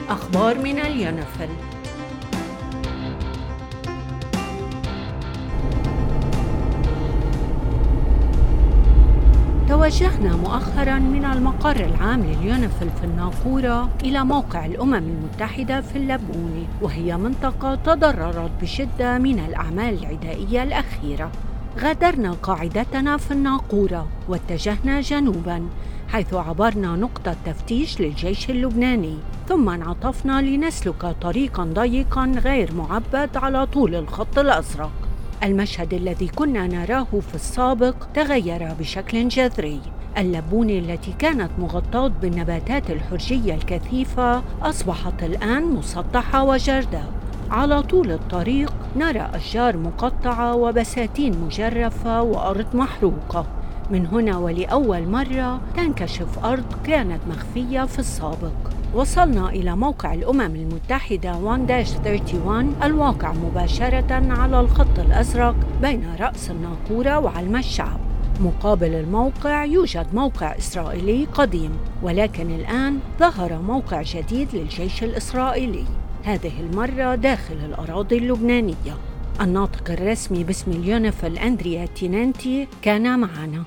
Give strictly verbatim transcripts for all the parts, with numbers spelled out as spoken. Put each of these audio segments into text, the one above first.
أخبار من اليونفل. توجهنا مؤخراً من المقر العام لليونفل في الناقورة إلى موقع الأمم المتحدة في اللبونة، وهي منطقة تضررت بشدة من الأعمال العدائية الأخيرة. غادرنا قاعدتنا في الناقورة واتجهنا جنوباً، حيث عبرنا نقطة تفتيش للجيش اللبناني، ثم انعطفنا لنسلك طريقاً ضيقاً غير معبد على طول الخط الأزرق. المشهد الذي كنا نراه في السابق تغير بشكل جذري. اللبونة التي كانت مغطاة بالنباتات الحرجية الكثيفة أصبحت الآن مسطحة وجرداء. على طول الطريق نرى أشجار مقطعة وبساتين مجرفة وأرض محروقة. من هنا ولأول مرة تنكشف أرض كانت مخفية في السابق. وصلنا إلى موقع الأمم المتحدة واحد واحد واحد الواقع مباشرة على الخط الأزرق بين رأس الناقورة وعلم الشعب. مقابل الموقع يوجد موقع إسرائيلي قديم، ولكن الآن ظهر موقع جديد للجيش الإسرائيلي، هذه المرة داخل الأراضي اللبنانية. الناطق الرسمي باسم اليونفل أندريا تينانتي كان معنا.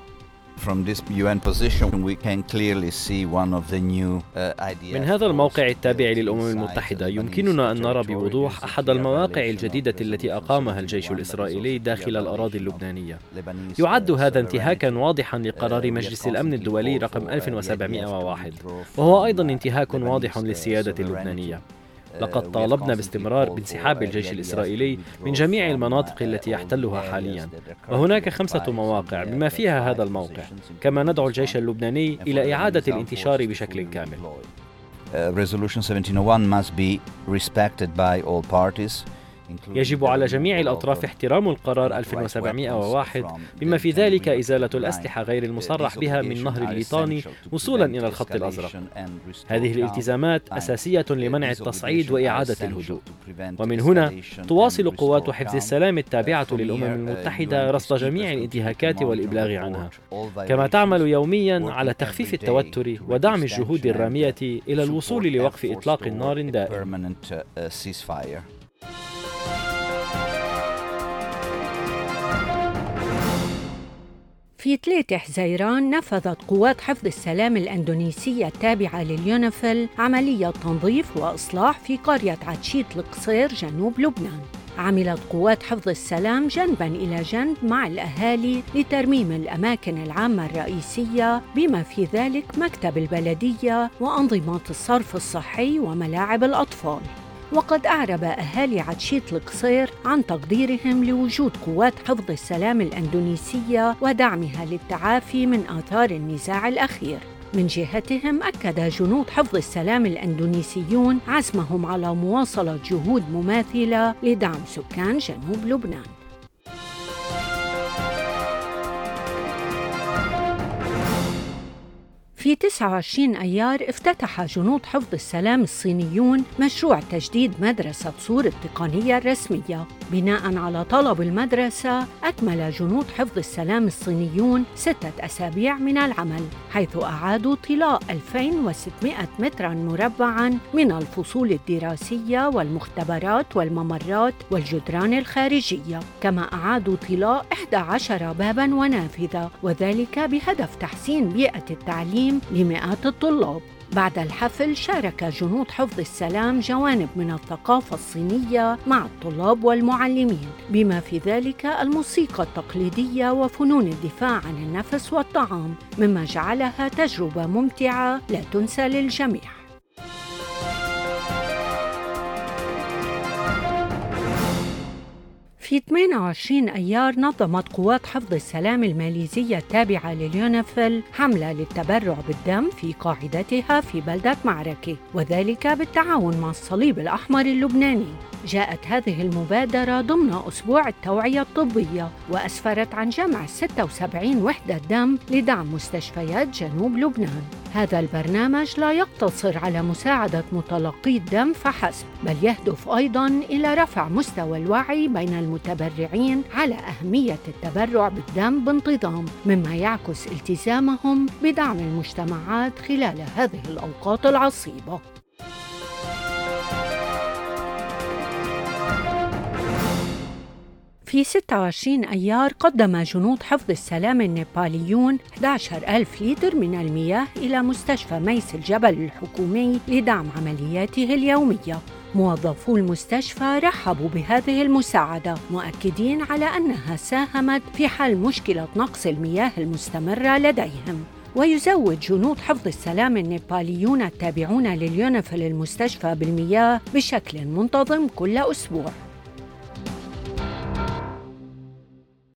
من هذا الموقع التابع للأمم المتحدة يمكننا أن نرى بوضوح أحد المواقع الجديدة التي أقامها الجيش الإسرائيلي داخل الأراضي اللبنانية. يعد هذا انتهاكاً واضحاً لقرار مجلس الأمن الدولي رقم ألف وسبعمائة وواحد، وهو أيضاً انتهاك واضح للسيادة اللبنانية. لقد طالبنا باستمرار بانسحاب الجيش الإسرائيلي من جميع المناطق التي يحتلها حالياً، وهناك خمسة مواقع بما فيها هذا الموقع. كما ندعو الجيش اللبناني إلى إعادة الانتشار بشكل كامل. Resolution سبعة واحد واحد must be respected by all parties. يجب على جميع الأطراف احترام القرار ألف وسبعمائة وواحد، بما في ذلك إزالة الأسلحة غير المصرح بها من نهر الليطاني وصولاً إلى الخط الأزرق. هذه الالتزامات أساسية لمنع التصعيد وإعادة الهدوء. ومن هنا تواصل قوات حفظ السلام التابعة للأمم المتحدة رصد جميع الانتهاكات والإبلاغ عنها، كما تعمل يومياً على تخفيف التوتر ودعم الجهود الرامية إلى الوصول لوقف إطلاق النار دائم. في ثلاثة حزيران نفذت قوات حفظ السلام الأندونيسية التابعة لليونفل عملية تنظيف وإصلاح في قرية عتشيت القصير جنوب لبنان. عملت قوات حفظ السلام جنباً إلى جنب مع الأهالي لترميم الأماكن العامة الرئيسية، بما في ذلك مكتب البلدية وأنظمة الصرف الصحي وملاعب الأطفال. وقد أعرب أهالي عتشيت القصير عن تقديرهم لوجود قوات حفظ السلام الأندونيسية ودعمها للتعافي من آثار النزاع الأخير. من جهتهم أكد جنود حفظ السلام الأندونيسيون عزمهم على مواصلة جهود مماثلة لدعم سكان جنوب لبنان. في تسعة وعشرين أيار افتتح جنود حفظ السلام الصينيون مشروع تجديد مدرسة صور التقنية الرسمية. بناء على طلب المدرسة أكمل جنود حفظ السلام الصينيون ستة أسابيع من العمل، حيث أعادوا طلاء ألفين وستمائة متراً مربعاً من الفصول الدراسية والمختبرات والممرات والجدران الخارجية، كما أعادوا طلاء إحدى عشرة باباً ونافذة، وذلك بهدف تحسين بيئة التعليم لمئات الطلاب. بعد الحفل شارك جنود حفظ السلام جوانب من الثقافة الصينية مع الطلاب والمعلمين، بما في ذلك الموسيقى التقليدية وفنون الدفاع عن النفس والطعام، مما جعلها تجربة ممتعة لا تنسى للجميع. في ثمانية وعشرين أيار نظمت قوات حفظ السلام الماليزية التابعة لليونفل حملة للتبرع بالدم في قاعدتها في بلدة معركة، وذلك بالتعاون مع الصليب الأحمر اللبناني. جاءت هذه المبادرة ضمن أسبوع التوعية الطبية، وأسفرت عن جمع ستة وسبعين وحدة دم لدعم مستشفيات جنوب لبنان. هذا البرنامج لا يقتصر على مساعدة متلقي الدم فحسب، بل يهدف أيضاً إلى رفع مستوى الوعي بين المتبرعين على أهمية التبرع بالدم بانتظام، مما يعكس التزامهم بدعم المجتمعات خلال هذه الأوقات العصيبة. في ستة وعشرين أيار قدم جنود حفظ السلام النيباليون أحد عشر ألف لتر من المياه إلى مستشفى ميس الجبل الحكومي لدعم عملياته اليومية. موظفو المستشفى رحبوا بهذه المساعدة، مؤكدين على أنها ساهمت في حل مشكلة نقص المياه المستمرة لديهم. ويزود جنود حفظ السلام النيباليون التابعون لليونيفيل المستشفى بالمياه بشكل منتظم كل أسبوع.